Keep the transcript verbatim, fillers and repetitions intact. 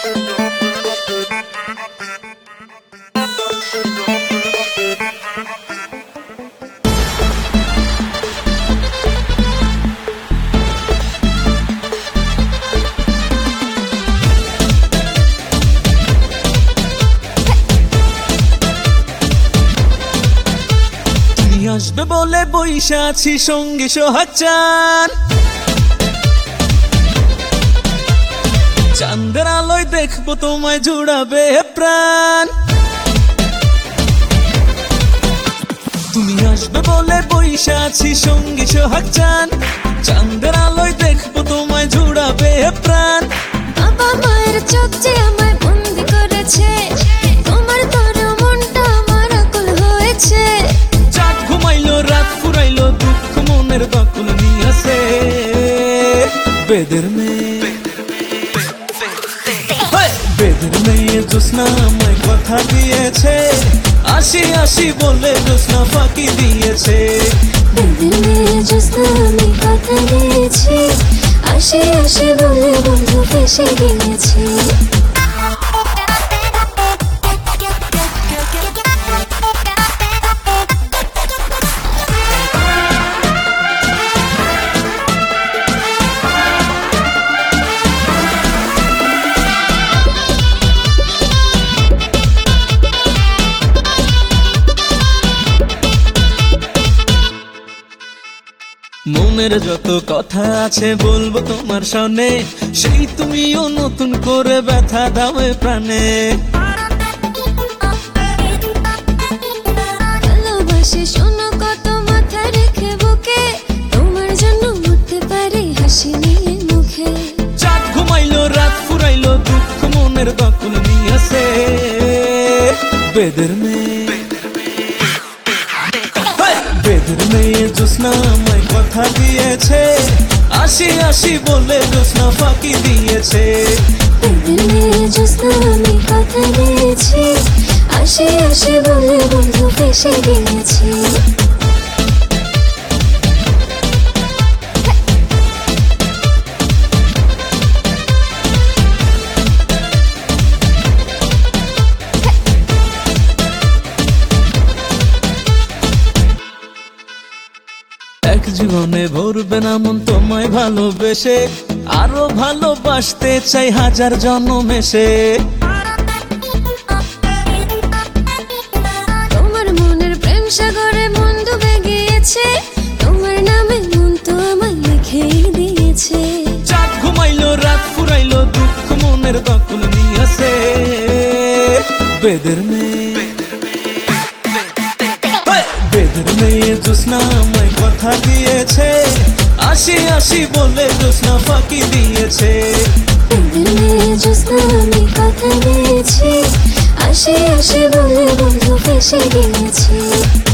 আসবে বলে বইসা আছি সঙ্গী সোহাগ চান, চাঁদের আলোয় দেখবো তোমায় জুড়াবে প্রাণ। তুমি আসবে বলে বইসা আছি সঙ্গী সোহাগ চান, চাঁদের আলোয় দেখবো তোমায় জুড়াবে প্রাণ। বাবা মায়ের চোখ যে আমায় বন্দি করেছে, তোমার তোর মনটা আমার আকুল হয়েছে। চাঁদ ঘুমাইলো রাত ফুরাইলো দুঃখ মনের বাকুল নিয়েছে। বেদের মেয়ে বেদের মেয়ে জ্যোৎস্না আমায় কথা দিয়েছে, আসি আসি বলে জ্যোৎস্না ফাঁকি দিয়েছে। বেদের মেয়ে জ্যোৎস্না আমি কথা দিয়েছি, আসি আসি বলে বন্ধু ফেসে গিয়েছে। মনের যত কথা আছে বলবো তোমার সামনে, সেই তুমিও নতুন করে ব্যথা দাও প্রাণে। ভালোবাসি শোনো কত মাথা রেখে বুকে, তোমার জন্য মরতে পারি হাসি নিয়ে মুখে। চাঁদ ঘুমাইলো রাত ফুরাইলো দুঃখ মনের বাকুল নিয়েছে। বেদের মেয়ে বেদের মেয়ে জ্যোৎস্না আমায় কথা দিয়েছে, আসি আসি বলে জ্যোৎস্না ফাঁকি দিয়েছে। বেদের মেয়ে জ্যোৎস্না আমি কথা দিয়েছি, আসি আসি বলে বন্ধু ফেসে গিয়েছে। এক জীবনে ভরবে না মন তোমায় ভালোবেসে, আরো ভালোবাসতে চাই হাজার জন্ম এসে। তোমার মনের প্রেম সাগরে মন ডুবে গিয়েছে, তোমার নামে মন তো আমায় লিখে দিয়েছে। চাঁদ ঘুমাইলো রাত ফুরাইলো দুঃখ মনের বাকুল নিয়েছে। বেদের মেয়ে বেদের মেয়ে জ্যোৎস্না আমায় কথা দিয়েছে, আসি আসি বলে জ্যোৎস্না ফাঁকি দিয়েছে। বেদের মেয়ে জ্যোৎস্না আমি কথা দিয়েছি, আসি আসি বলে বন্ধু ফেসে গিয়েছে।